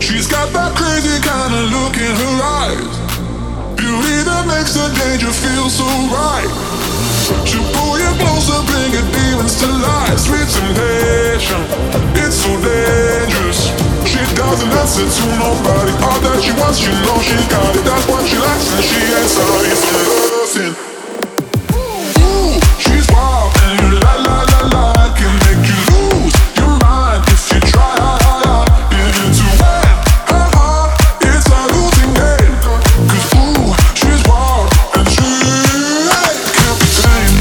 She's got that crazy kind of look in her eyes, beauty that makes the danger feel so right. She'll pull you closer, bring your demons to life. Sweet temptation, it's so dangerous. She doesn't answer to nobody. All that she wants, she knows she got it. That's what she likes, and she ain't sorry for nothing. Ooh, she's wild, and la la la la can make you lose your mind if you try. Into it, it's a losing game. 'Cause ooh, she's wild, and she can't be tamed.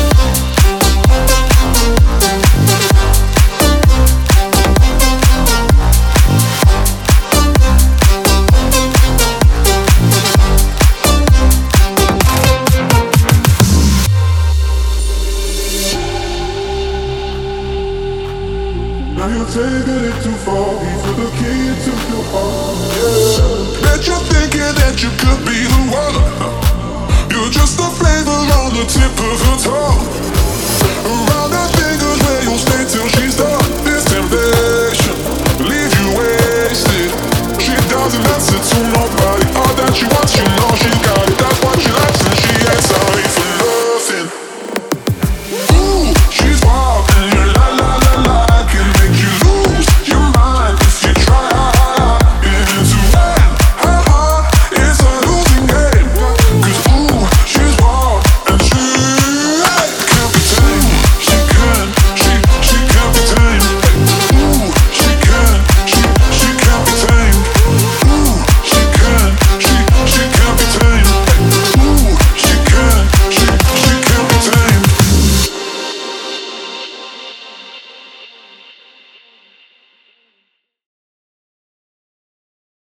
Now you're taking it too far. He took the key to your heart. Yeah. Bet you're thinking that you could be the one. You're just a flavor on the tip of